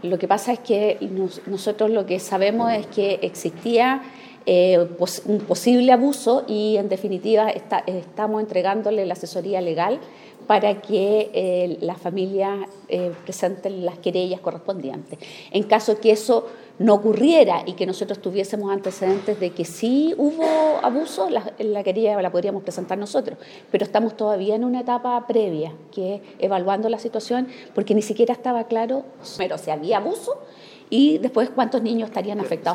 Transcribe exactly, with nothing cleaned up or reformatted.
lo que pasa es que nos, nosotros lo que sabemos es que existía eh, pos, un posible abuso y en definitiva está, estamos entregándole la asesoría legal para que eh, las familias eh, presenten las querellas correspondientes. En caso que eso no ocurriera y que nosotros tuviésemos antecedentes de que sí hubo abuso, la, la querella la podríamos presentar nosotros, pero estamos todavía en una etapa previa, que es evaluando la situación, porque ni siquiera estaba claro, pero si había abuso y después cuántos niños estarían afectados.